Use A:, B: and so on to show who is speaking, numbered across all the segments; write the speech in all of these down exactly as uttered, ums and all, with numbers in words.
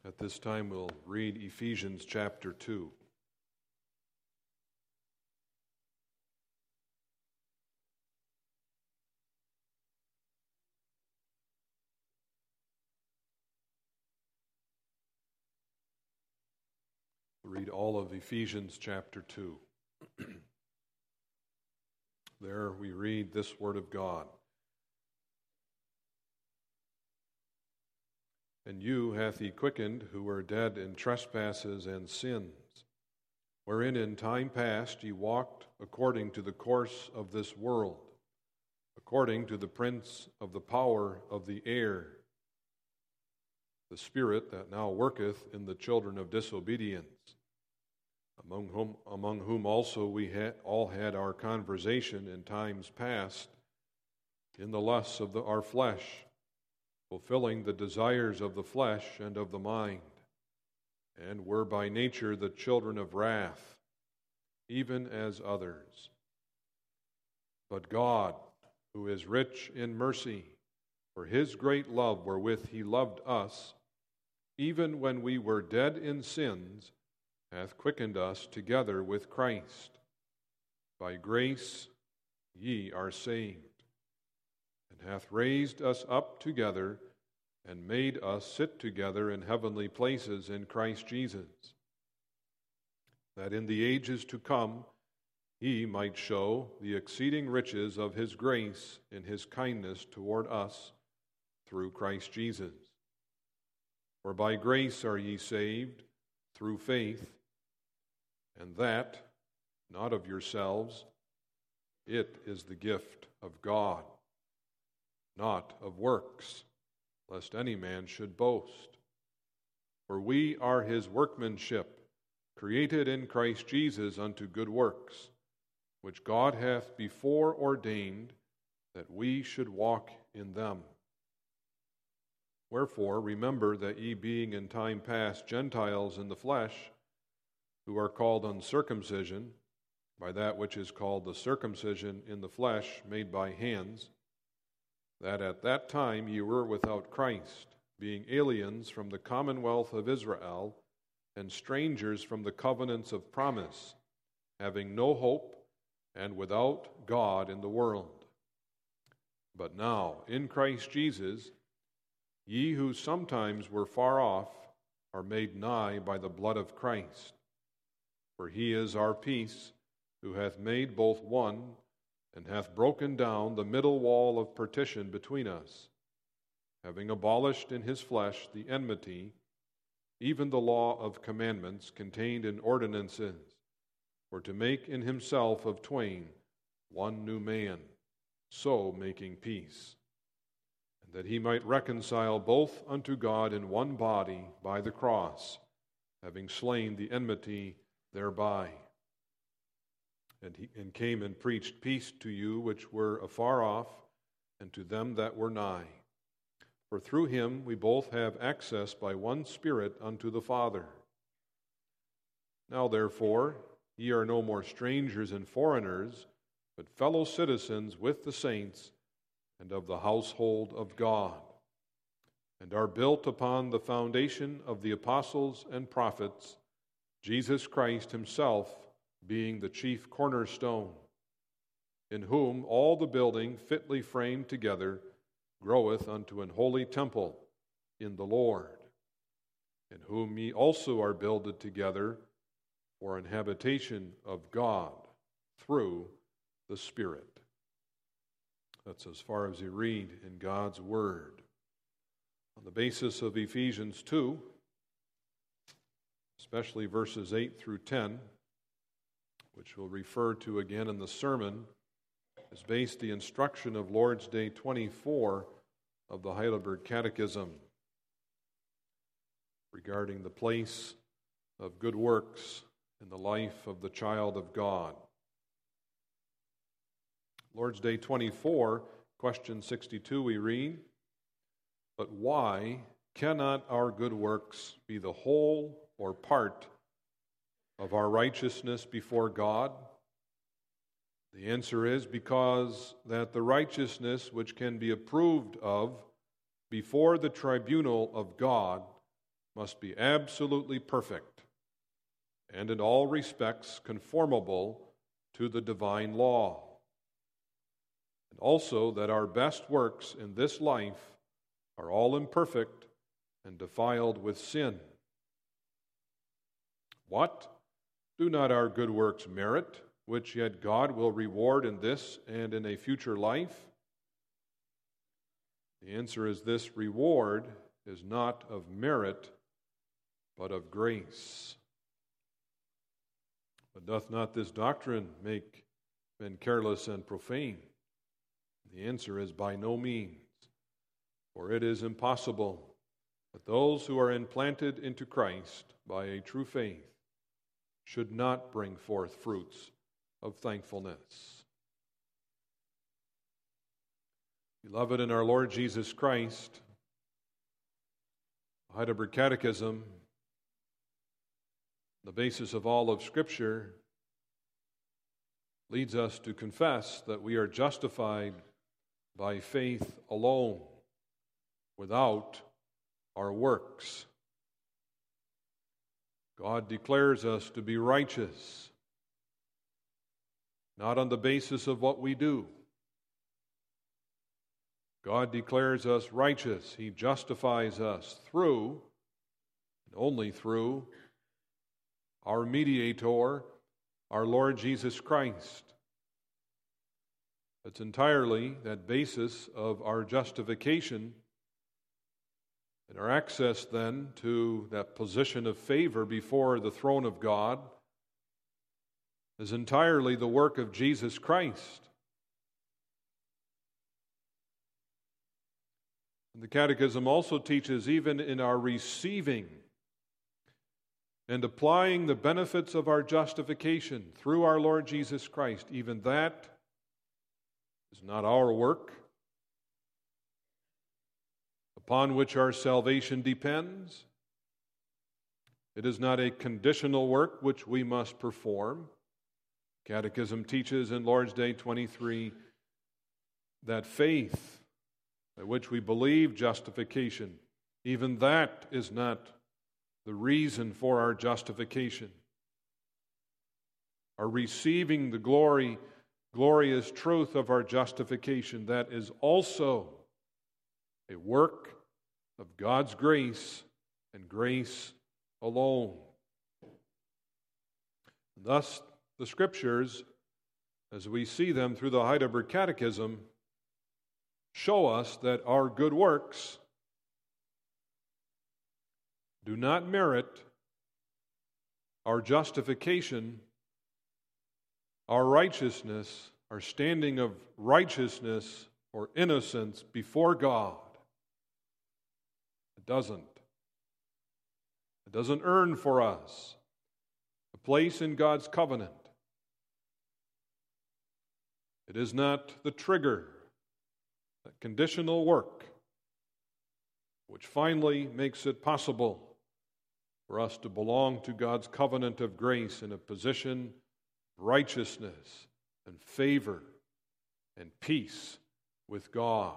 A: At this time, we'll read Ephesians chapter two. We'll read all of Ephesians chapter two. There we read this word of God. And you hath he quickened, who were dead in trespasses and sins, wherein in time past ye walked according to the course of this world, according to the prince of the power of the air, the spirit that now worketh in the children of disobedience, among whom, among whom also we had, all had our conversation in times past, in the lusts of the, our flesh, fulfilling the desires of the flesh and of the mind, and were by nature the children of wrath, even as others. But God, who is rich in mercy, for his great love wherewith he loved us, even when we were dead in sins, hath quickened us together with Christ. By grace ye are saved, and hath raised us up together, and made us sit together in heavenly places in Christ Jesus, that in the ages to come he might show the exceeding riches of his grace in his kindness toward us through Christ Jesus. For by grace are ye saved, through faith, and that not of yourselves, it is the gift of God, not of works, lest any man should boast. For we are his workmanship, created in Christ Jesus unto good works, which God hath before ordained that we should walk in them. Wherefore, remember that ye being in time past Gentiles in the flesh, who are called uncircumcision, by that which is called the circumcision in the flesh made by hands, that at that time ye were without Christ, being aliens from the commonwealth of Israel, and strangers from the covenants of promise, having no hope, and without God in the world. But now, in Christ Jesus, ye who sometimes were far off are made nigh by the blood of Christ. For he is our peace, who hath made both one, and hath broken down the middle wall of partition between us, having abolished in his flesh the enmity, even the law of commandments contained in ordinances, for to make in himself of twain one new man, so making peace, and that he might reconcile both unto God in one body by the cross, having slain the enmity thereby. And he and came and preached peace to you which were afar off, and to them that were nigh. For through him we both have access by one Spirit unto the Father. Now therefore, ye are no more strangers and foreigners, but fellow citizens with the saints, and of the household of God, and are built upon the foundation of the apostles and prophets, Jesus Christ himself being the chief cornerstone, in whom all the building fitly framed together groweth unto an holy temple in the Lord, in whom ye also are builded together for an habitation of God through the Spirit. That's as far as you read in God's Word. On the basis of Ephesians two, especially verses eight through ten, which we'll refer to again in the sermon, is based the instruction of Lord's Day twenty-four of the Heidelberg Catechism regarding the place of good works in the life of the child of God. Lord's Day twenty-four, question sixty-two, we read, "But why cannot our good works be the whole or part of our righteousness before God?" The answer is because that the righteousness which can be approved of before the tribunal of God must be absolutely perfect and in all respects conformable to the divine law. And also that our best works in this life are all imperfect and defiled with sin. What? Do not our good works merit, which yet God will reward in this and in a future life? The answer is this: reward is not of merit, but of grace. But doth not this doctrine make men careless and profane? The answer is by no means, for it is impossible that those who are implanted into Christ by a true faith should not bring forth fruits of thankfulness. Beloved in our Lord Jesus Christ, the Heidelberg Catechism, the basis of all of Scripture, leads us to confess that we are justified by faith alone, without our works. God declares us to be righteous, not on the basis of what we do. God declares us righteous. He justifies us through, and only through, our mediator, our Lord Jesus Christ. That's entirely that basis of our justification, and our access then to that position of favor before the throne of God is entirely the work of Jesus Christ. And the Catechism also teaches, even in our receiving and applying the benefits of our justification through our Lord Jesus Christ, even that is not our work, upon which our salvation depends. It is not a conditional work which we must perform. Catechism teaches in Lord's Day twenty-three that faith, by which we believe justification, even that is not the reason for our justification. Our receiving the glory, glorious truth of our justification, that is also a work of God's grace and grace alone. Thus, the Scriptures, as we see them through the Heidelberg Catechism, show us that our good works do not merit our justification, our righteousness, our standing of righteousness or innocence before God. It doesn't. It doesn't earn for us a place in God's covenant. It is not the trigger, that conditional work, which finally makes it possible for us to belong to God's covenant of grace in a position of righteousness and favor and peace with God.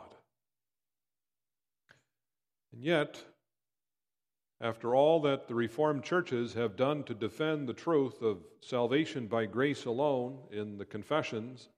A: And yet, after all that the Reformed churches have done to defend the truth of salvation by grace alone in the confessions,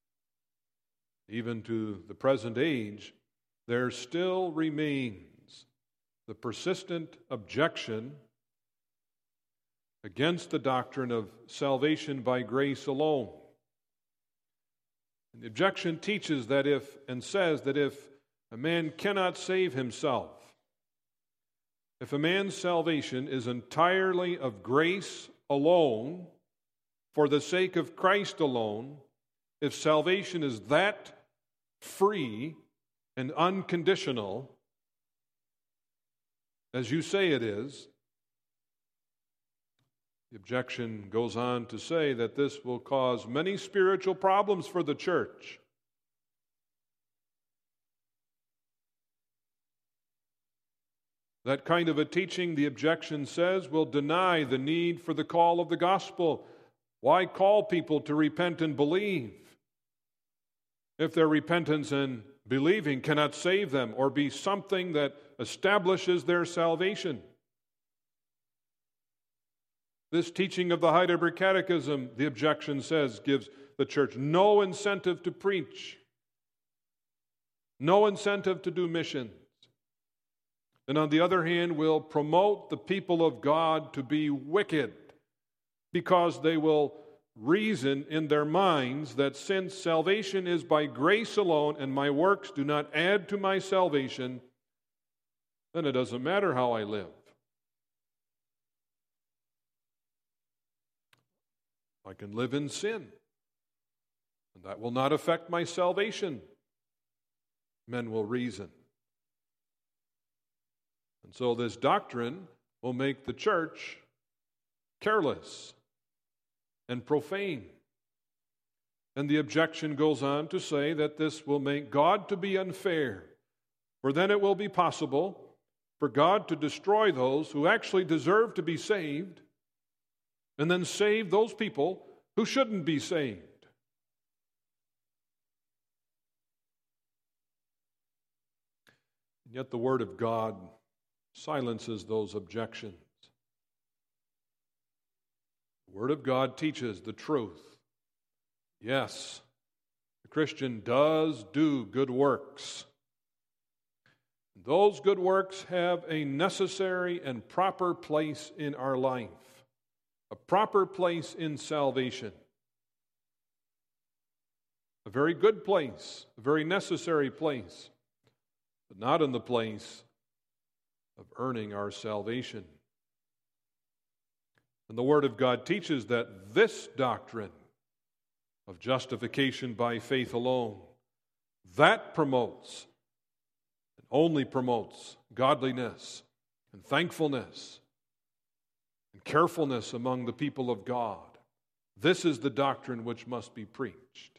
A: even to the present age, there still remains the persistent objection against the doctrine of salvation by grace alone. And the objection teaches that if, and says that if a man cannot save himself, if a man's salvation is entirely of grace alone, for the sake of Christ alone, if salvation is that free and unconditional, as you say it is, the objection goes on to say that this will cause many spiritual problems for the church. That kind of a teaching, the objection says, will deny the need for the call of the gospel. Why call people to repent and believe if their repentance and believing cannot save them or be something that establishes their salvation? This teaching of the Heidelberg Catechism, the objection says, gives the church no incentive to preach, no incentive to do missions. And on the other hand, will promote the people of God to be wicked because they will reason in their minds that since salvation is by grace alone and my works do not add to my salvation, then it doesn't matter how I live. I can live in sin, and that will not affect my salvation, men will reason. And so this doctrine will make the church careless and profane. And the objection goes on to say that this will make God to be unfair, for then it will be possible for God to destroy those who actually deserve to be saved and then save those people who shouldn't be saved. And yet the Word of God silences those objections. The Word of God teaches the truth. Yes, the Christian does do good works. Those good works have a necessary and proper place in our life, a proper place in salvation. A very good place, a very necessary place, but not in the place of earning our salvation. And the Word of God teaches that this doctrine of justification by faith alone, that promotes, and only promotes, godliness and thankfulness and carefulness among the people of God. This is the doctrine which must be preached.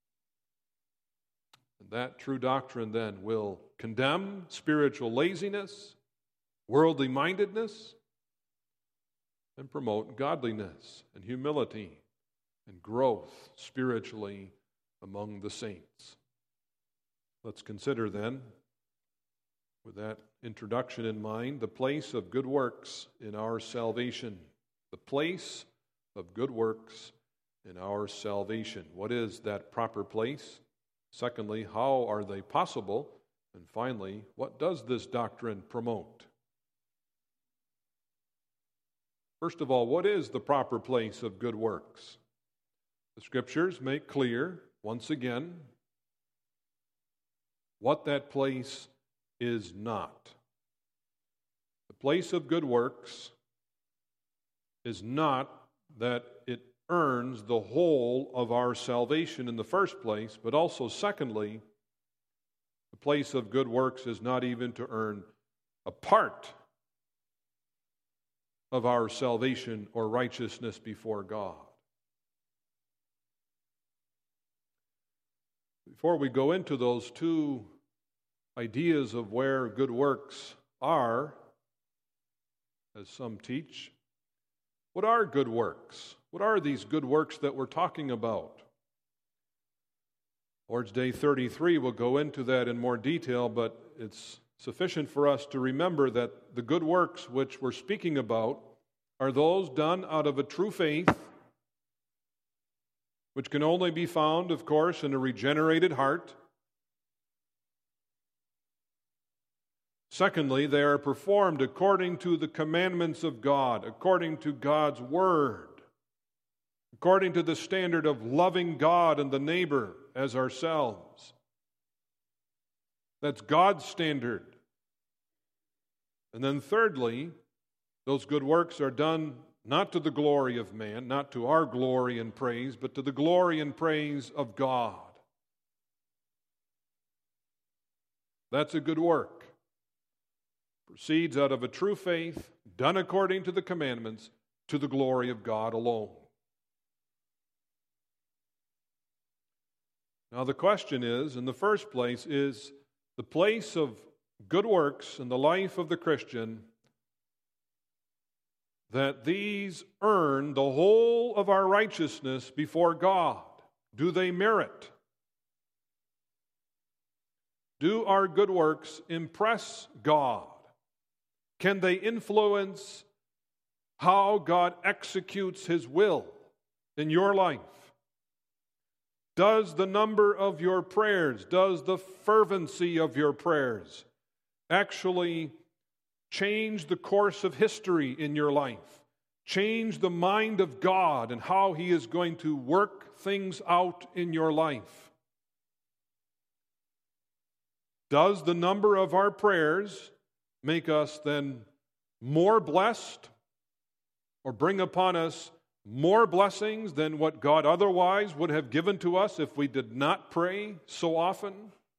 A: And that true doctrine then will condemn spiritual laziness, worldly mindedness, and promote godliness and humility and growth spiritually among the saints. Let's consider then, with that introduction in mind, the place of good works in our salvation. The place of good works in our salvation. What is that proper place? Secondly, how are they possible? And finally, what does this doctrine promote? First of all, what is the proper place of good works? The Scriptures make clear, once again, what that place is not. The place of good works is not that it earns the whole of our salvation in the first place, but also, secondly, the place of good works is not even to earn a part of our salvation or righteousness before God. Before we go into those two ideas of where good works are, as some teach, what are good works? What are these good works that we're talking about? Lord's Day thirty-three will go into that in more detail, but it's sufficient for us to remember that the good works which we're speaking about are those done out of a true faith, which can only be found, of course, in a regenerated heart. Secondly, they are performed according to the commandments of God, according to God's Word, according to the standard of loving God and the neighbor as ourselves. That's God's standard. And then thirdly, those good works are done not to the glory of man, not to our glory and praise, but to the glory and praise of God. That's a good work. Proceeds out of a true faith, done according to the commandments, to the glory of God alone. Now the question is, in the first place, is the place of good works in the life of the Christian that these earn the whole of our righteousness before God? Do they merit? Do our good works impress God? Can they influence how God executes His will in your life? Does the number of your prayers, does the fervency of your prayers actually change the course of history in your life? Change the mind of God and how He is going to work things out in your life? Does the number of our prayers make us then more blessed or bring upon us more blessings than what God otherwise would have given to us if we did not pray so often?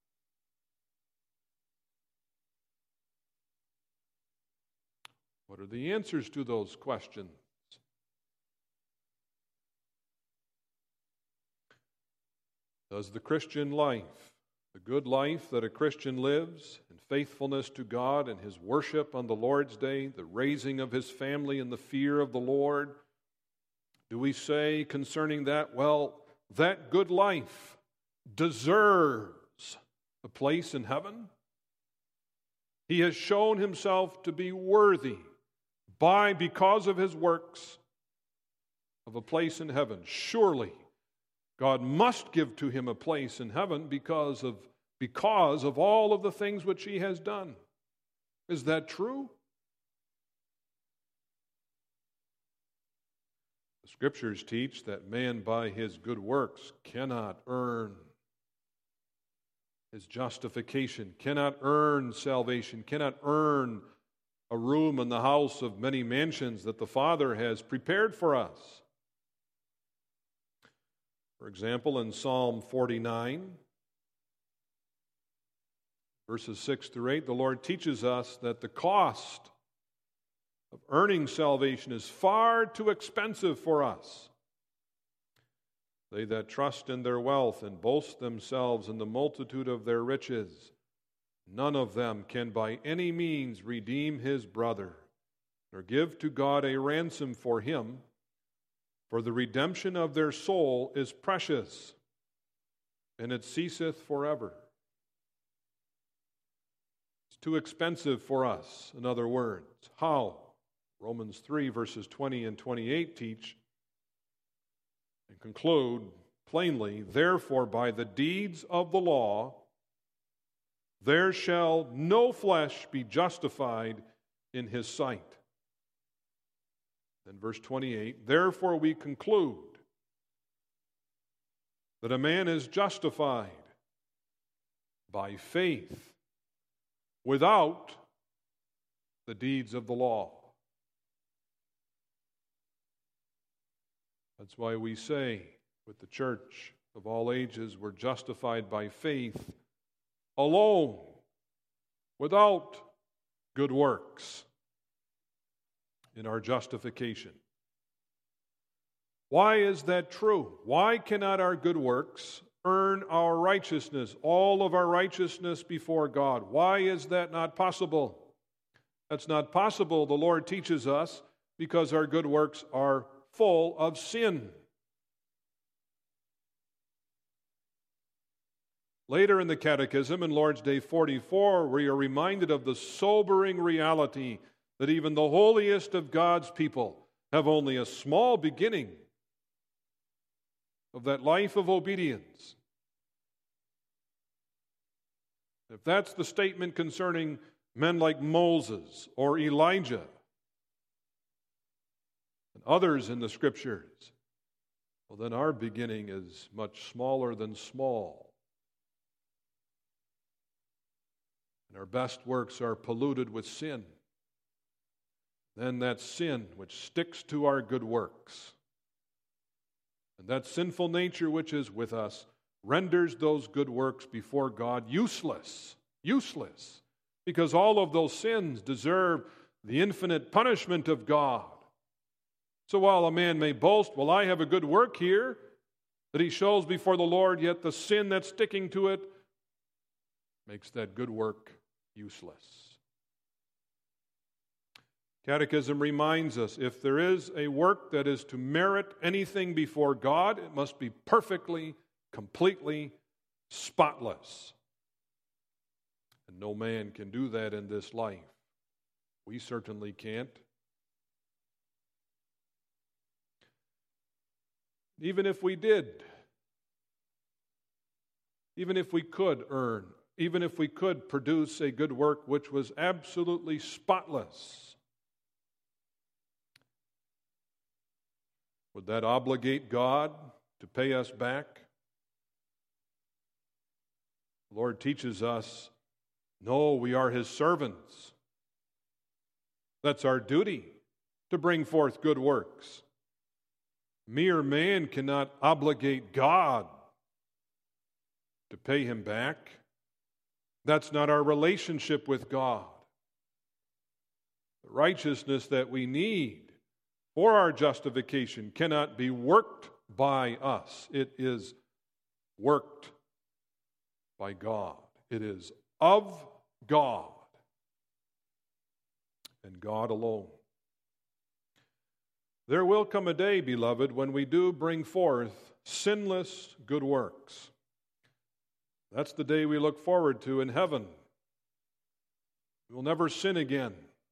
A: What are the answers to those questions? Does the Christian life, the good life that a Christian lives in faithfulness to God and his worship on the Lord's day, the raising of his family in the fear of the Lord, do we say concerning that, well, that good life deserves a place in heaven? He has shown himself to be worthy by, because of his works, of a place in heaven. Surely God must give to him a place in heaven because of, because of all of the things which he has done. Is that true? The Scriptures teach that man by his good works cannot earn his justification, cannot earn salvation, cannot earn a room in the house of many mansions that the Father has prepared for us. For example, in Psalm forty-nine, verses six through eight, the Lord teaches us that the cost of earning salvation is far too expensive for us. They that trust in their wealth and boast themselves in the multitude of their riches, none of them can by any means redeem his brother, nor give to God a ransom for him, for the redemption of their soul is precious, and it ceaseth forever. It's too expensive for us, in other words. How? Romans three, verses twenty and twenty-eight teach and conclude plainly, therefore by the deeds of the law there shall no flesh be justified in his sight. Then verse twenty-eight, therefore we conclude that a man is justified by faith without the deeds of the law. That's why we say with the church of all ages, we're justified by faith alone, without good works in our justification. Why is that true? Why cannot our good works earn our righteousness, all of our righteousness before God? Why is that not possible? That's not possible, the Lord teaches us, because our good works are full of sin. Later in the Catechism, in Lord's Day forty-four, we are reminded of the sobering reality that even the holiest of God's people have only a small beginning of that life of obedience. If that's the statement concerning men like Moses or Elijah and others in the Scriptures, well, then our beginning is much smaller than small. And our best works are polluted with sin. Then that sin which sticks to our good works, and that sinful nature which is with us, renders those good works before God useless. Useless. Because all of those sins deserve the infinite punishment of God. So while a man may boast, well, I have a good work here that he shows before the Lord, yet the sin that's sticking to it makes that good work useless. Catechism reminds us, if there is a work that is to merit anything before God, it must be perfectly, completely spotless. And no man can do that in this life. We certainly can't. even if we did, even if we could earn, even if we could produce a good work which was absolutely spotless, would that obligate God to pay us back? The Lord teaches us, no, we are His servants. That's our duty, to bring forth good works. Mere man cannot obligate God to pay him back. That's not our relationship with God. The righteousness that we need for our justification cannot be worked by us. It is worked by God. It is of God and God alone. There will come a day, beloved, when we do bring forth sinless good works. That's the day we look forward to in heaven. We will never sin again.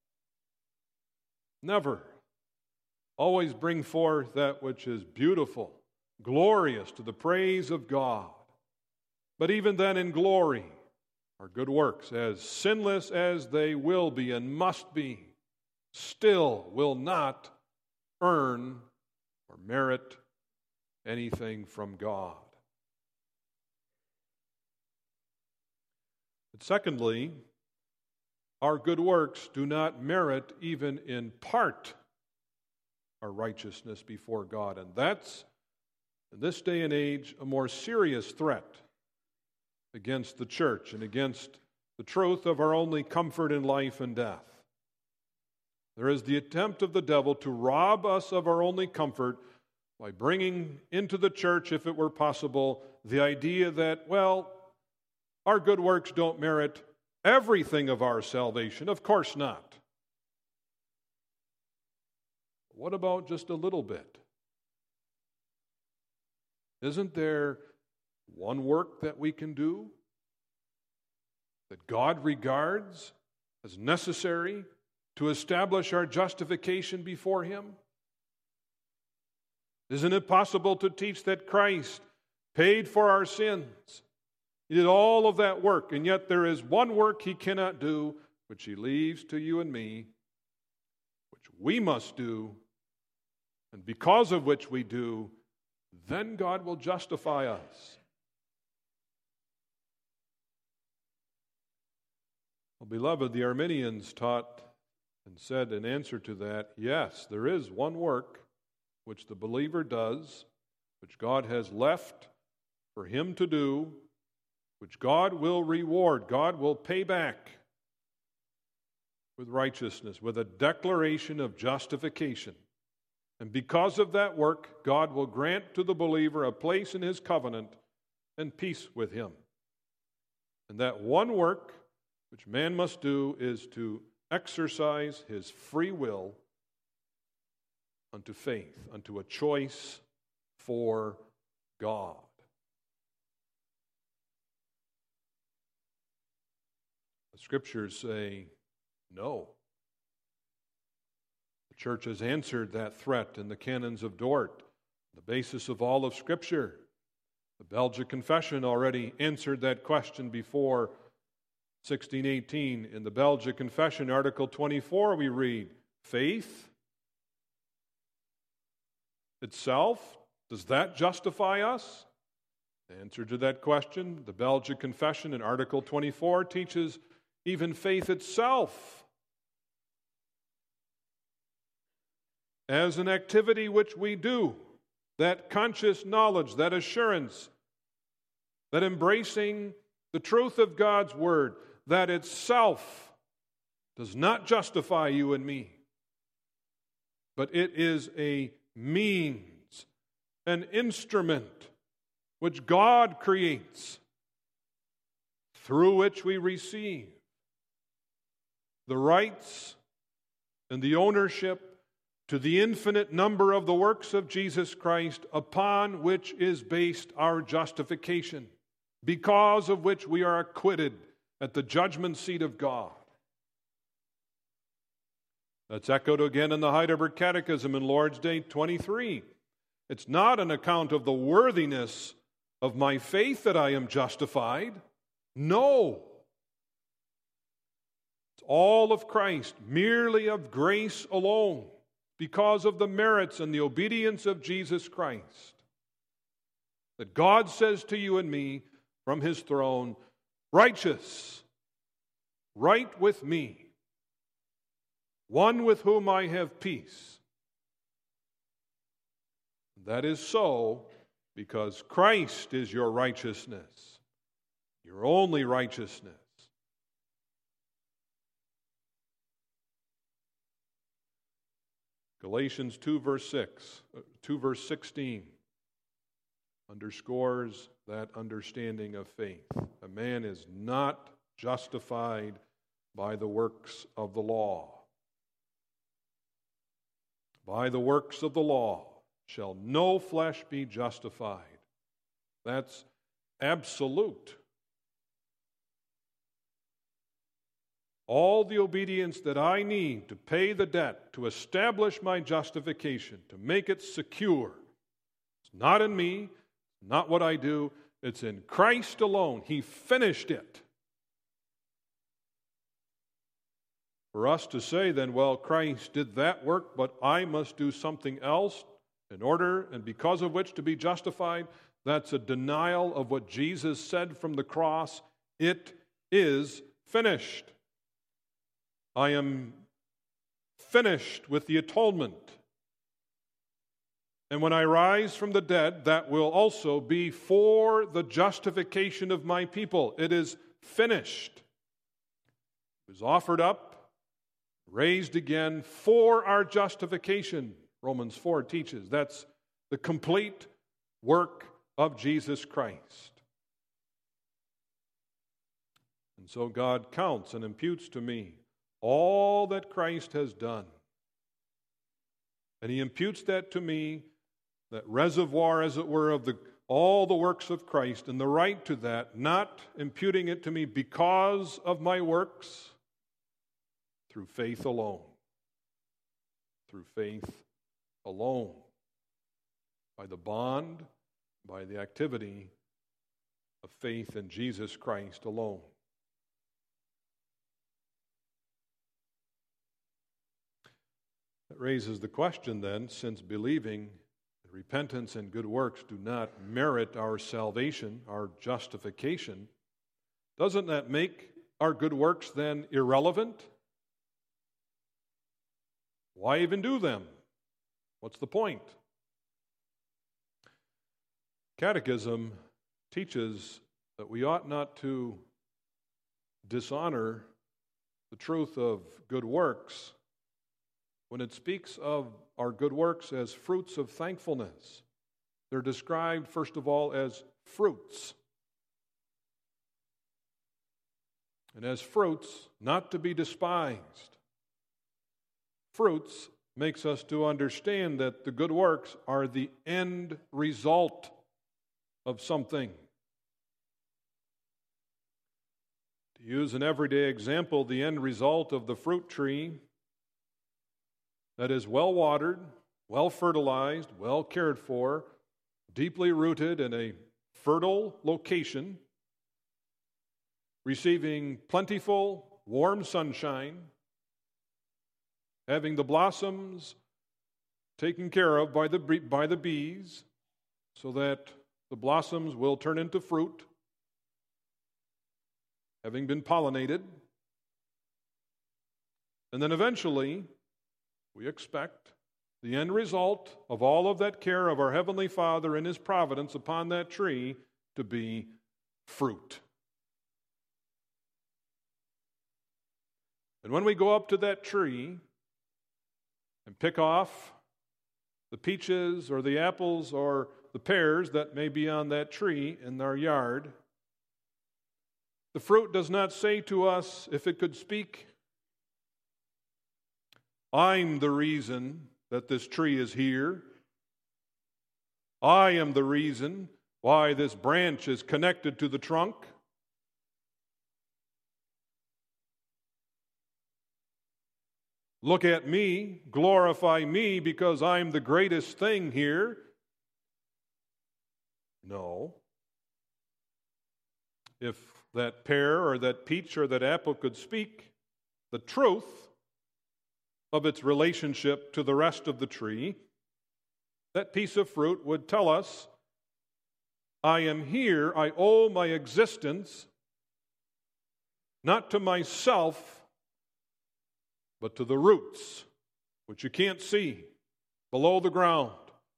A: Never. Always bring forth that which is beautiful, glorious to the praise of God. But even then in glory, our good works, as sinless as they will be and must be, still will not earn or merit anything from God. But secondly, our good works do not merit even in part our righteousness before God. And that's, in this day and age, a more serious threat against the church and against the truth of our only comfort in life and death. There is the attempt of the devil to rob us of our only comfort by bringing into the church, if it were possible, the idea that, well, our good works don't merit everything of our salvation. Of course not. What about just a little bit? Isn't there one work that we can do that God regards as necessary to establish our justification before Him? Isn't it possible to teach that Christ paid for our sins? He did all of that work, and yet there is one work He cannot do, which He leaves to you and me, which we must do, and because of which we do, then God will justify us. Well, beloved, the Arminians taught and said in answer to that, yes, there is one work which the believer does, which God has left for him to do, which God will reward, God will pay back with righteousness, with a declaration of justification. And because of that work, God will grant to the believer a place in His covenant and peace with Him. And that one work which man must do is to exercise his free will unto faith, unto a choice for God. The Scriptures say no. The Church has answered that threat in the canons of Dort, the basis of all of Scripture. The Belgic Confession already answered that question before sixteen eighteen. In the Belgic Confession, Article twenty-four, we read, faith itself, does that justify us? The answer to that question, the Belgic Confession in Article twenty-four teaches even faith itself as an activity which we do, that conscious knowledge, that assurance, that embracing the truth of God's Word, that itself does not justify you and me, but it is a means, an instrument which God creates, through which we receive the rights and the ownership to the infinite number of the works of Jesus Christ, upon which is based our justification, because of which we are acquitted at the judgment seat of God. That's echoed again in the Heidelberg Catechism in Lord's Day twenty-three. It's not an account of the worthiness of my faith that I am justified. No. It's all of Christ, merely of grace alone, because of the merits and the obedience of Jesus Christ. That God says to you and me from His throne, righteous, right with me, one with whom I have peace. That is so because Christ is your righteousness, your only righteousness. Galatians two verse six, two verse sixteen underscores that understanding of faith. A man is not justified by the works of the law. By the works of the law shall no flesh be justified. That's absolute. All the obedience that I need to pay the debt, to establish my justification, to make it secure, it's not in me, not what I do, it's in Christ alone. He finished it. For us to say then, well, Christ did that work, but I must do something else in order and because of which to be justified, that's a denial of what Jesus said from the cross. It is finished. I am finished with the atonement. And when I rise from the dead, that will also be for the justification of my people. It is finished. It was offered up, raised again for our justification. Romans four teaches that's the complete work of Jesus Christ. And so God counts and imputes to me all that Christ has done. And He imputes that to me, that reservoir, as it were, of the all the works of Christ, and the right to that, not imputing it to me because of my works, through faith alone. Through faith alone. By the bond, by the activity of faith in Jesus Christ alone. That raises the question then, since believing, repentance and good works do not merit our salvation, our justification, doesn't that make our good works then irrelevant? Why even do them? What's the point? Catechism teaches that we ought not to dishonor the truth of good works when it speaks of our good works as fruits of thankfulness. They're described, first of all, as fruits. And as fruits, not to be despised. Fruits makes us to understand that the good works are the end result of something. To use an everyday example, the end result of the fruit tree that is well watered, well fertilized, well cared for, deeply rooted in a fertile location, receiving plentiful, warm sunshine, having the blossoms taken care of by the, by the bees so that the blossoms will turn into fruit, having been pollinated, and then eventually we expect the end result of all of that care of our Heavenly Father and His providence upon that tree to be fruit. And when we go up to that tree and pick off the peaches or the apples or the pears that may be on that tree in our yard, the fruit does not say to us, if it could speak, I'm the reason that this tree is here. I am the reason why this branch is connected to the trunk. Look at me, glorify me because I'm the greatest thing here. No. If that pear or that peach or that apple could speak the truth of its relationship to the rest of the tree, that piece of fruit would tell us, I am here, I owe my existence not to myself, but to the roots, which you can't see, below the ground,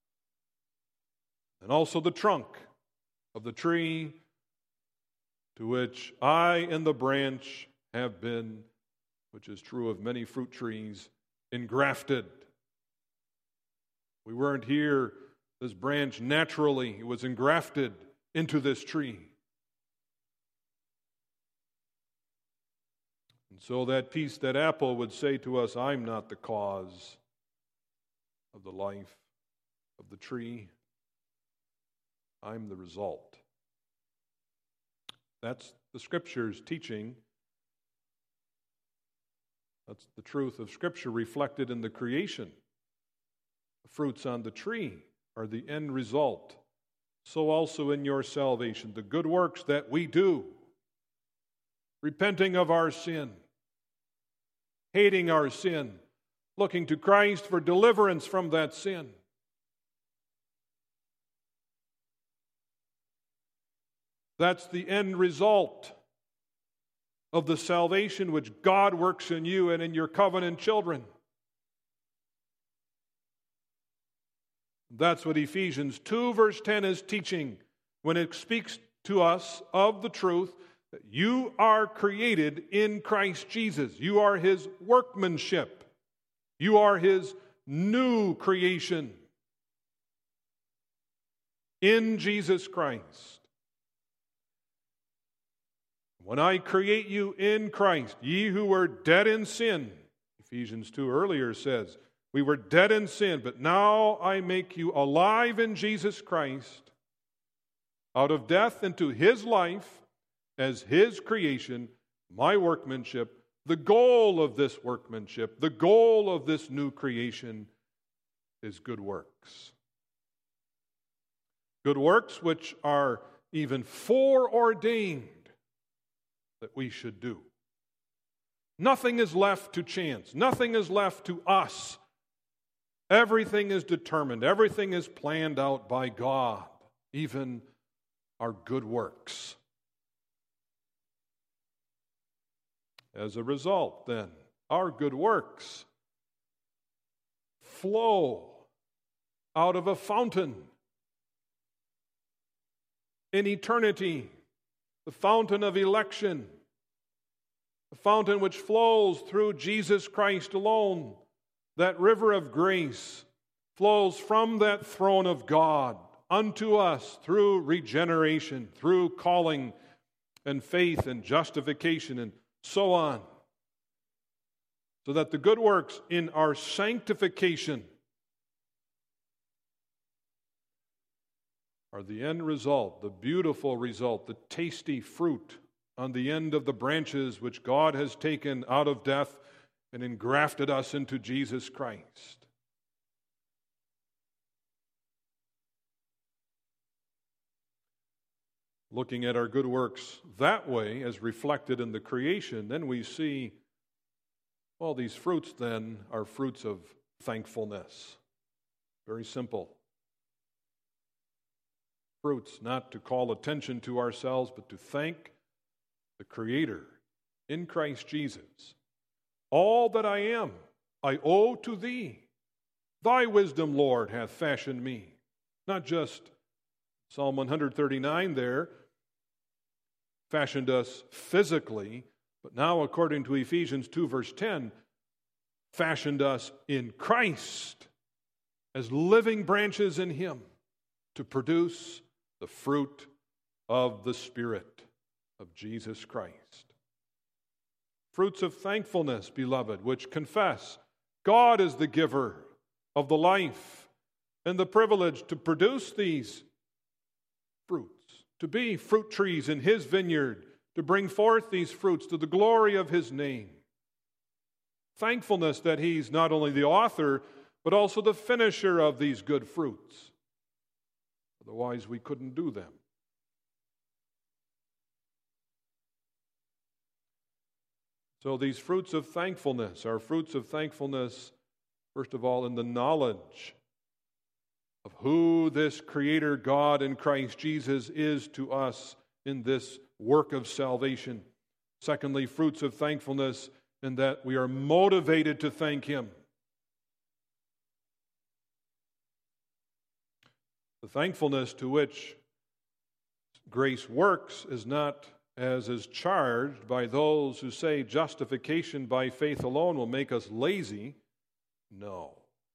A: and also the trunk of the tree to which I and the branch have been, which is true of many fruit trees, engrafted. We weren't here, this branch naturally, it was engrafted into this tree. And so that piece, that apple would say to us, I'm not the cause of the life of the tree. I'm the result. That's the Scripture's teaching. That's the truth of Scripture reflected in the creation. The fruits on the tree are the end result. So also in your salvation, the good works that we do, repenting of our sin, hating our sin, looking to Christ for deliverance from that sin. That's the end result of the salvation which God works in you and in your covenant children. That's what Ephesians two verse ten is teaching when it speaks to us of the truth that you are created in Christ Jesus. You are His workmanship. You are His new creation in Jesus Christ. When I create you in Christ, ye who were dead in sin, Ephesians two earlier says, we were dead in sin, but now I make you alive in Jesus Christ, out of death into His life, as His creation, my workmanship. The goal of this workmanship, the goal of this new creation is good works. Good works which are even foreordained that we should do. Nothing is left to chance. Nothing is left to us. Everything is determined. Everything is planned out by God, even our good works. As a result, then, our good works flow out of a fountain in eternity, the fountain of election, the fountain which flows through Jesus Christ alone. That river of grace flows from that throne of God unto us through regeneration, through calling and faith and justification and so on. So that the good works in our sanctification are the end result, the beautiful result, the tasty fruit on the end of the branches which God has taken out of death and engrafted us into Jesus Christ. Looking at our good works that way, as reflected in the creation, then we see, well, these fruits then are fruits of thankfulness. Very simple. Fruits not to call attention to ourselves, but to thank the Creator in Christ Jesus. All that I am, I owe to Thee. Thy wisdom, Lord, hath fashioned me. Not just Psalm one thirty-nine there, fashioned us physically, but now, according to Ephesians two, verse ten, fashioned us in Christ as living branches in Him to produce the fruit of the Spirit of Jesus Christ. Fruits of thankfulness, beloved, which confess God is the giver of the life and the privilege to produce these fruits, to be fruit trees in His vineyard, to bring forth these fruits to the glory of His name. Thankfulness that He's not only the author, but also the finisher of these good fruits. Otherwise, we couldn't do them. So these fruits of thankfulness are fruits of thankfulness, first of all, in the knowledge of who this Creator God in Christ Jesus is to us in this work of salvation. Secondly, fruits of thankfulness in that we are motivated to thank Him. The thankfulness to which grace works is not as is charged by those who say justification by faith alone will make us lazy. No.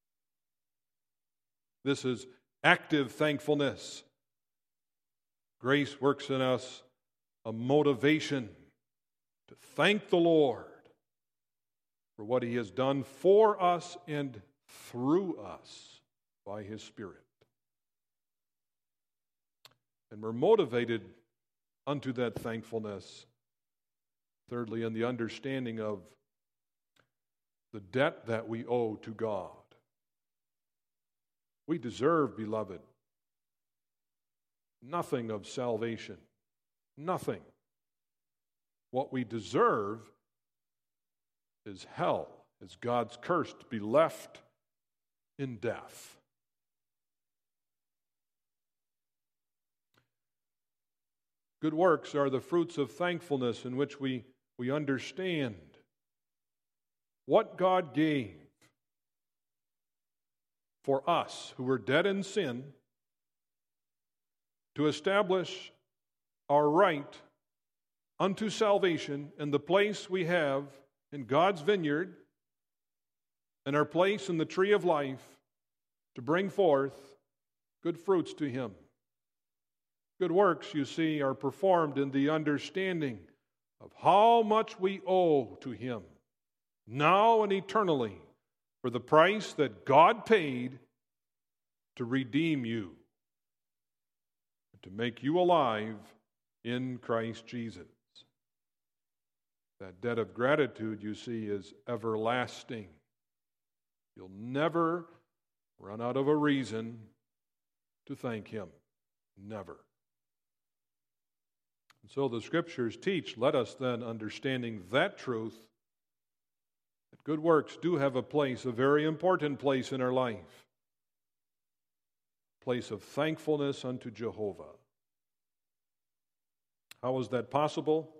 A: This is active thankfulness. Grace works in us a motivation to thank the Lord for what He has done for us and through us by His Spirit. And we're motivated unto that thankfulness, thirdly, in the understanding of the debt that we owe to God. We deserve, beloved, nothing of salvation. Nothing. What we deserve is hell, is God's curse to be left in death. Good works are the fruits of thankfulness in which we, we understand what God gave for us who were dead in sin to establish our right unto salvation in the place we have in God's vineyard and our place in the tree of life to bring forth good fruits to Him. Good works, you see, are performed in the understanding of how much we owe to Him, now and eternally, for the price that God paid to redeem you, to make you alive in Christ Jesus. That debt of gratitude, you see, is everlasting. You'll never run out of a reason to thank Him. Never. And so the Scriptures teach, let us then, understanding that truth, that good works do have a place, a very important place in our life. A place of thankfulness unto Jehovah. How is that possible?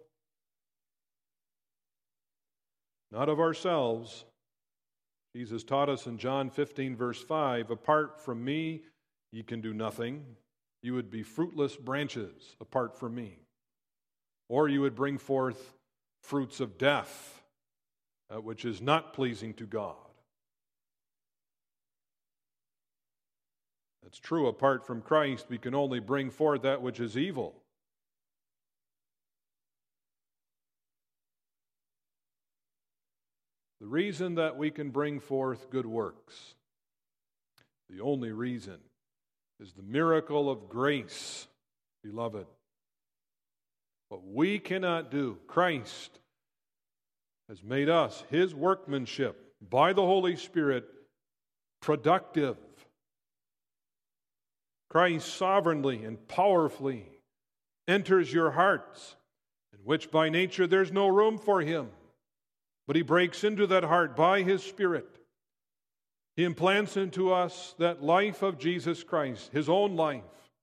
A: Not of ourselves. Jesus taught us in John fifteen, verse five, apart from me, ye can do nothing. You would be fruitless branches apart from me. Or you would bring forth fruits of death, uh, which is not pleasing to God. That's true. Apart from Christ, we can only bring forth that which is evil. The reason that we can bring forth good works, the only reason, is the miracle of grace, beloved. What we cannot do, Christ has made us, His workmanship, by the Holy Spirit, productive. Christ sovereignly and powerfully enters your hearts, in which by nature there's no room for Him. But He breaks into that heart by His Spirit. He implants into us that life of Jesus Christ, His own life.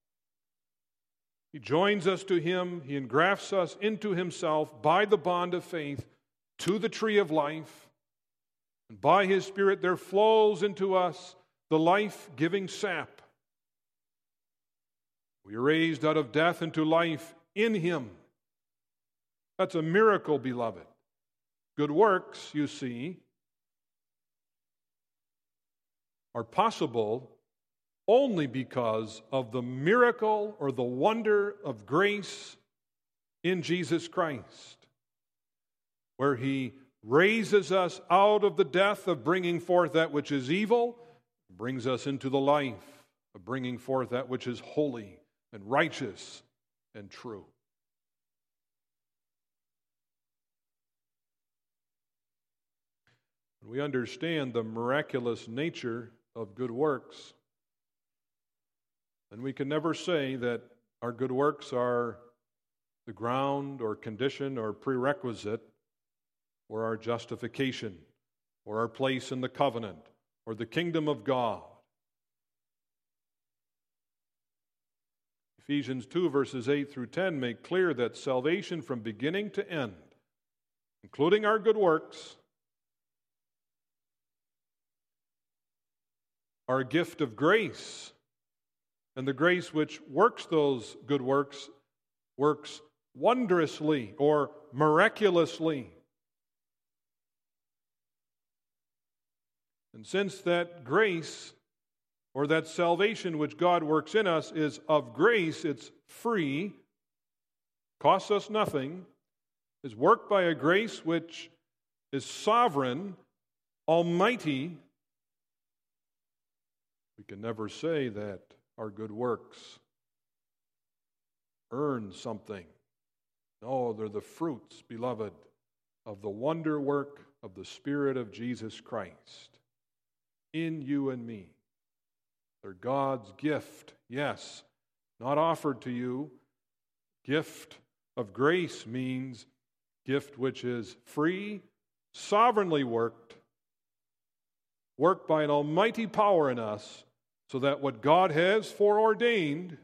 A: He joins us to Him. He engrafts us into Himself by the bond of faith to the tree of life. And by His Spirit there flows into us the life-giving sap. We are raised out of death into life in Him. That's a miracle, beloved. Good works, you see, are possible only because of the miracle or the wonder of grace in Jesus Christ, where He raises us out of the death of bringing forth that which is evil, brings us into the life of bringing forth that which is holy and righteous and true. We understand the miraculous nature of good works. then we can never say that our good works are the ground or condition or prerequisite for our justification or our place in the covenant or the kingdom of God. Ephesians two, verses eight through ten make clear that salvation from beginning to end, including our good works, are a gift of grace. And the grace which works those good works works wondrously or miraculously. And since that grace or that salvation which God works in us is of grace, it's free, costs us nothing, is worked by a grace which is sovereign, almighty, we can never say that our good works earn something. No, they're the fruits, beloved, of the wonder work of the Spirit of Jesus Christ in you and me. They're God's gift, yes, not offered to you. Gift of grace means gift which is free, sovereignly worked, worked by an almighty power in us, so that what God has foreordained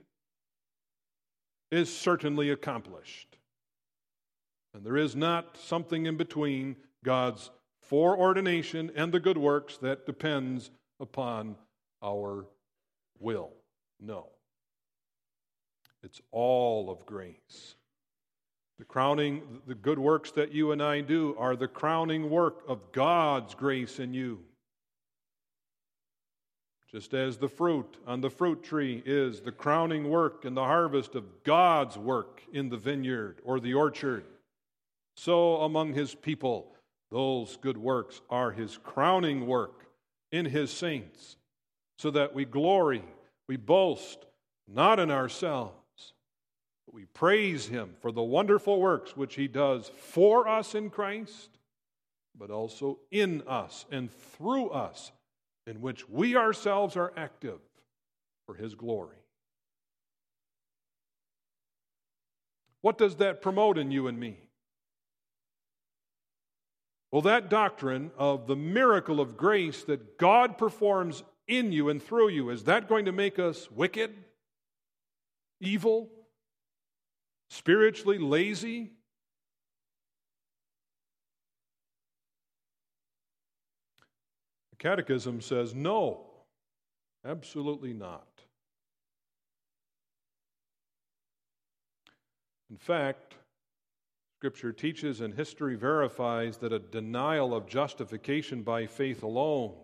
A: is certainly accomplished. And there is not something in between God's foreordination and the good works that depends upon our will. No. It's all of grace. The crowning, the good works that you and I do are the crowning work of God's grace in you. Just as the fruit on the fruit tree is the crowning work and the harvest of God's work in the vineyard or the orchard, so among His people, those good works are His crowning work in His saints, so that we glory, we boast, not in ourselves, but we praise Him for the wonderful works which He does for us in Christ, but also in us and through us, in which we ourselves are active for His glory. What does that promote in you and me? Well, that doctrine of the miracle of grace that God performs in you and through you, is that going to make us wicked, evil, spiritually lazy? Catechism says no, absolutely not. In fact, Scripture teaches and history verifies that a denial of justification by faith alone,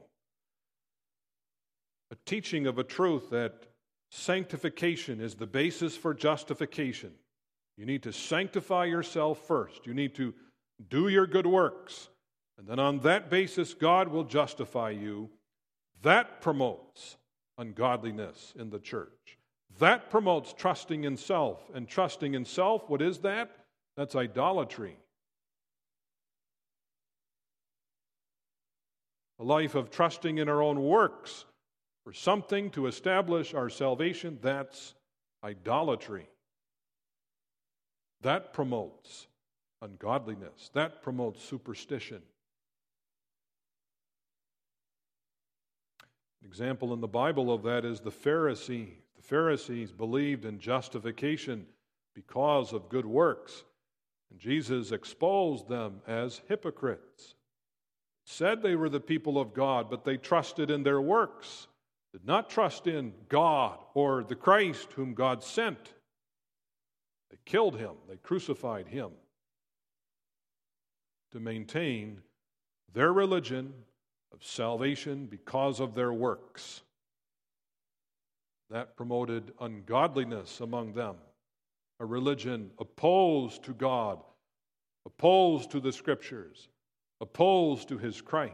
A: a teaching of a truth that sanctification is the basis for justification. You need to sanctify yourself first. You need to do your good works. And then on that basis, God will justify you. That promotes ungodliness in the church. That promotes trusting in self. And trusting in self, what is that? That's idolatry. A life of trusting in our own works for something to establish our salvation, that's idolatry. That promotes ungodliness. That promotes superstition. An example in the Bible of that is the Pharisees. The Pharisees believed in justification because of good works, and Jesus exposed them as hypocrites. Said they were the people of God, but they trusted in their works, did not trust in God or the Christ whom God sent. They killed Him, they crucified Him to maintain their religion of salvation because of their works. That promoted ungodliness among them, a religion opposed to God, opposed to the Scriptures, opposed to His Christ.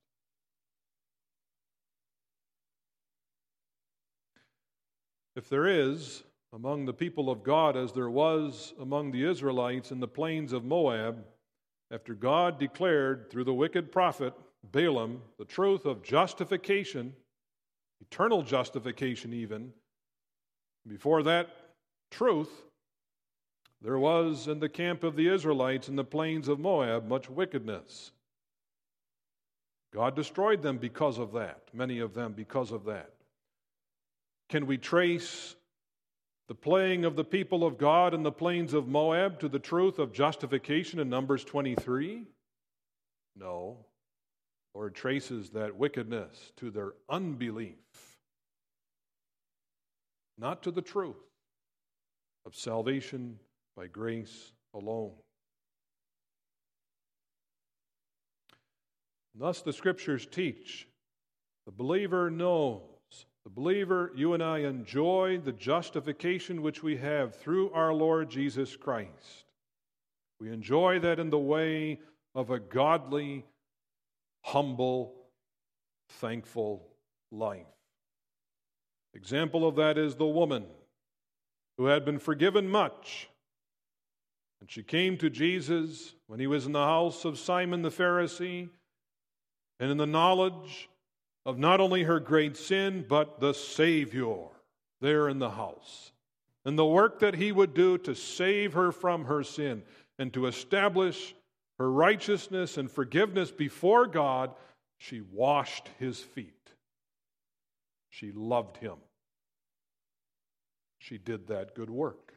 A: If there is among the people of God, as there was among the Israelites in the plains of Moab, after God declared through the wicked prophet Balaam the truth of justification, eternal justification even, Before that truth, there was in the camp of the Israelites in the plains of Moab much wickedness. God destroyed them because of that, many of them because of that. Can we trace the playing of the people of God in the plains of Moab to the truth of justification in Numbers twenty-three? No. The Lord traces that wickedness to their unbelief, not to the truth of salvation by grace alone. And thus the Scriptures teach the believer knows, the believer, you and I, enjoy the justification which we have through our Lord Jesus Christ. We enjoy that in the way of a godly, humble, thankful life. Example of that is the woman who had been forgiven much. And she came to Jesus when he was in the house of Simon the Pharisee, and in the knowledge of not only her great sin, but the Savior there in the house, and the work that he would do to save her from her sin and to establish her righteousness and forgiveness before God. She washed his feet. She loved him. She did that good work.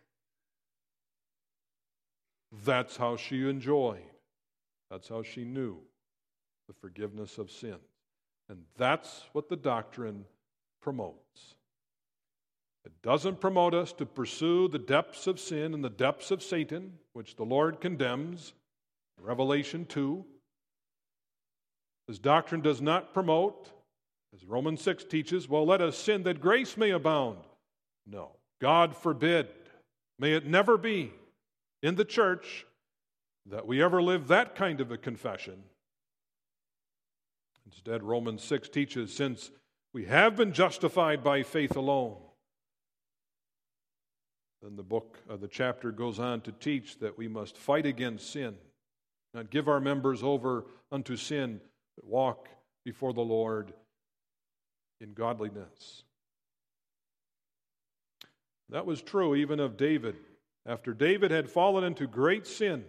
A: That's how she enjoyed. That's how she knew the forgiveness of sin. And that's what the doctrine promotes. It doesn't promote us to pursue the depths of sin and the depths of Satan, which the Lord condemns in Revelation two. This doctrine does not promote, as Romans six teaches, well, let us sin that grace may abound. No, God forbid. May it never be in the church that we ever live that kind of a confession. Instead, Romans six teaches, since we have been justified by faith alone, then the book, uh, the chapter goes on to teach that we must fight against sin, not give our members over unto sin, but walk before the Lord in godliness. That was true even of David. After David had fallen into great sin,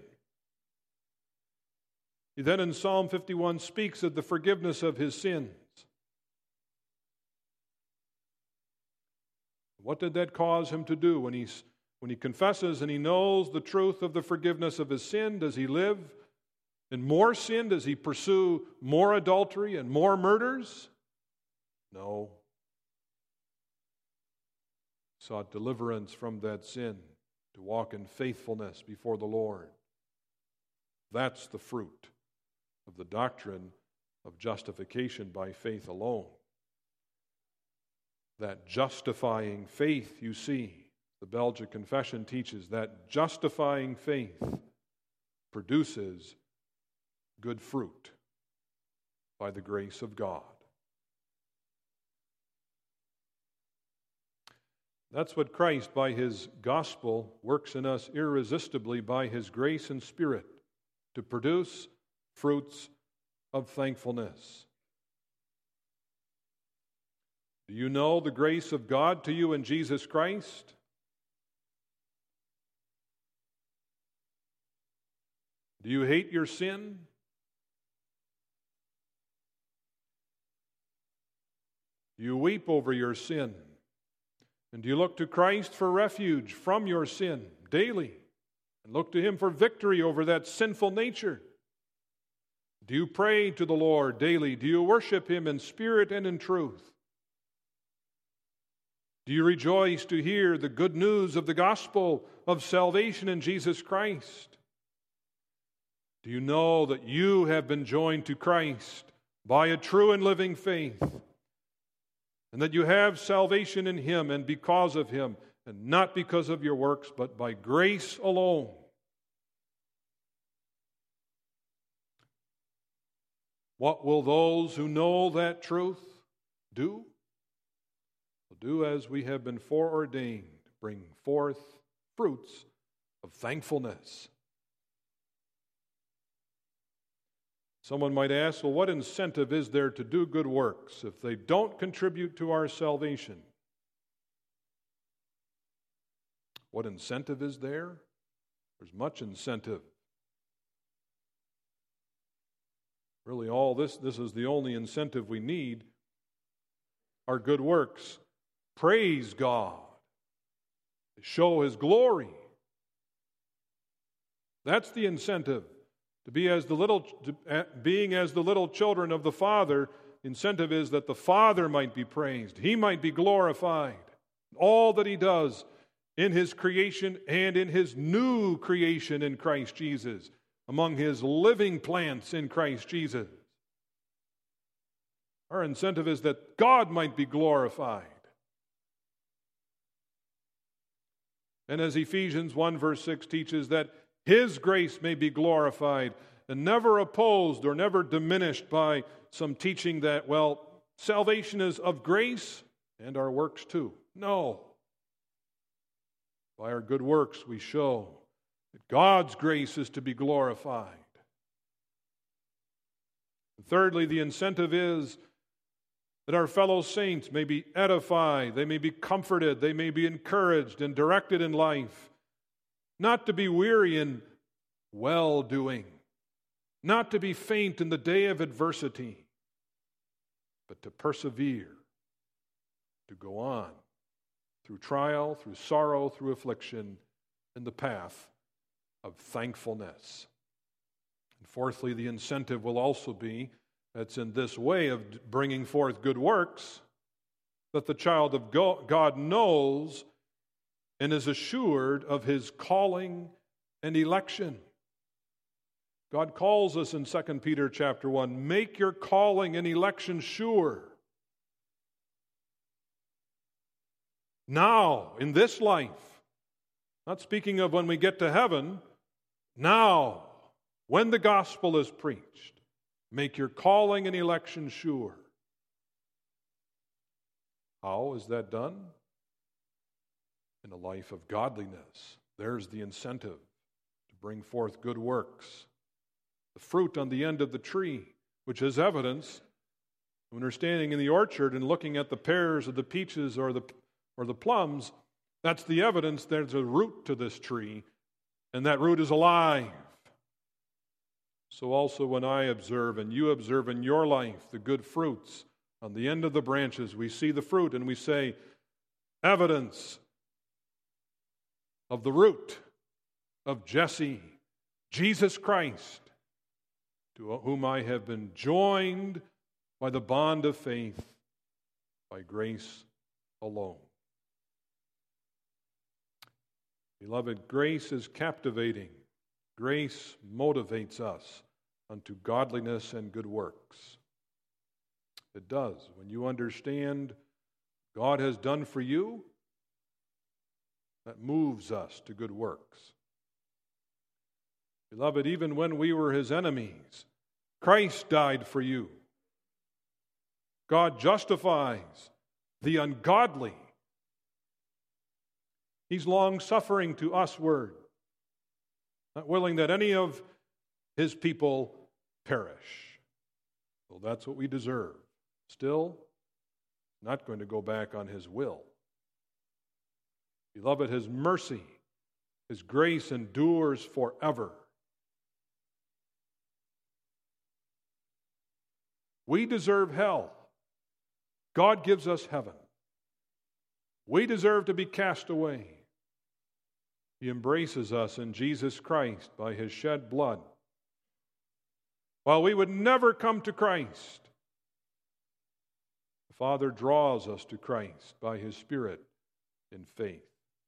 A: he then in Psalm fifty-one speaks of the forgiveness of his sins. What did that cause him to do when he's, when he confesses and he knows the truth of the forgiveness of his sin? Does he live in more sin? Does he pursue more adultery and more murders? No. He sought deliverance from that sin to walk in faithfulness before the Lord. That's the fruit of the doctrine of justification by faith alone. That justifying faith, you see, the Belgic Confession teaches that justifying faith produces good fruit by the grace of God. That's what Christ, by his gospel, works in us irresistibly by his grace and Spirit to produce fruits of thankfulness. Do you know the grace of God to you in Jesus Christ? Do you hate your sin? Do you weep over your sin? And do you look to Christ for refuge from your sin daily? And look to him for victory over that sinful nature? Do you pray to the Lord daily? Do you worship him in spirit and in truth? Do you rejoice to hear the good news of the gospel of salvation in Jesus Christ? Do you know that you have been joined to Christ by a true and living faith, and that you have salvation in him and because of him, and not because of your works, but by grace alone? What will those who know that truth do? Do as we have been foreordained, bring forth fruits of thankfulness. Someone might ask, well, what incentive is there to do good works if they don't contribute to our salvation? What incentive is there? There's much incentive. Really, all this, this is the only incentive we need. Our good works. Praise God. Show His glory. That's the incentive. To be as the little, to, being as the little children of the Father, the incentive is that the Father might be praised. He might be glorified. All that He does in His creation and in His new creation in Christ Jesus, among His living plants in Christ Jesus. Our incentive is that God might be glorified. And as Ephesians one verse six teaches, that His grace may be glorified and never opposed or never diminished by some teaching that, well, salvation is of grace and our works too. No. By our good works we show that God's grace is to be glorified. And thirdly, the incentive is that our fellow saints may be edified, they may be comforted, they may be encouraged and directed in life, not to be weary in well-doing, not to be faint in the day of adversity, but to persevere, to go on through trial, through sorrow, through affliction, in the path of thankfulness. And fourthly, the incentive will also be that's in this way of bringing forth good works, that the child of God knows and is assured of his calling and election. God calls us in Second Peter chapter one, make your calling and election sure. Now, in this life, not speaking of when we get to heaven, now, when the gospel is preached, make your calling and election sure. How is that done? In a life of godliness. There's the incentive to bring forth good works. The fruit on the end of the tree, which is evidence. When we're standing in the orchard and looking at the pears or the peaches or the, or the plums, that's the evidence there's a root to this tree, and that root is alive. So also when I observe and you observe in your life the good fruits on the end of the branches, we see the fruit and we say, evidence of the root of Jesse, Jesus Christ, to whom I have been joined by the bond of faith, by grace alone. Beloved, grace is captivating. Grace motivates us unto godliness and good works. It does. When you understand God has done for you, that moves us to good works. Beloved, even when we were His enemies, Christ died for you. God justifies the ungodly. He's long-suffering to usward, not willing that any of His people perish. Well, that's what we deserve. Still, not going to go back on His will. Beloved, His mercy, His grace endures forever. We deserve hell. God gives us heaven. We deserve to be cast away. He embraces us in Jesus Christ by His shed blood. While we would never come to Christ, the Father draws us to Christ by His Spirit in faith.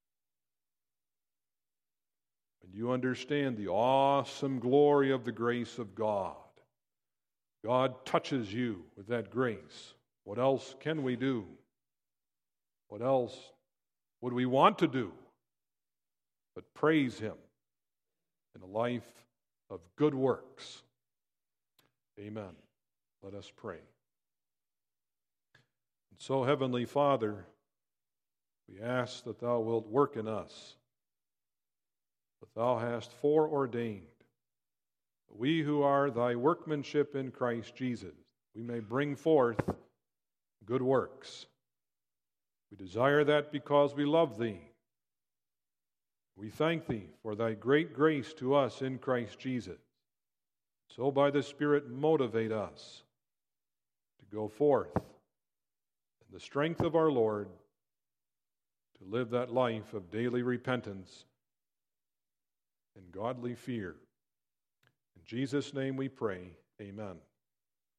A: And you understand the awesome glory of the grace of God. God touches you with that grace. What else can we do? What else would we want to do but praise Him in a life of good works? Amen. Let us pray. And so, Heavenly Father, we ask that Thou wilt work in us, that Thou hast foreordained that we who are Thy workmanship in Christ Jesus, we may bring forth good works. We desire that because we love Thee. We thank Thee for Thy great grace to us in Christ Jesus. So by the Spirit motivate us to go forth in the strength of our Lord, to live that life of daily repentance and godly fear. In Jesus' name we pray, amen.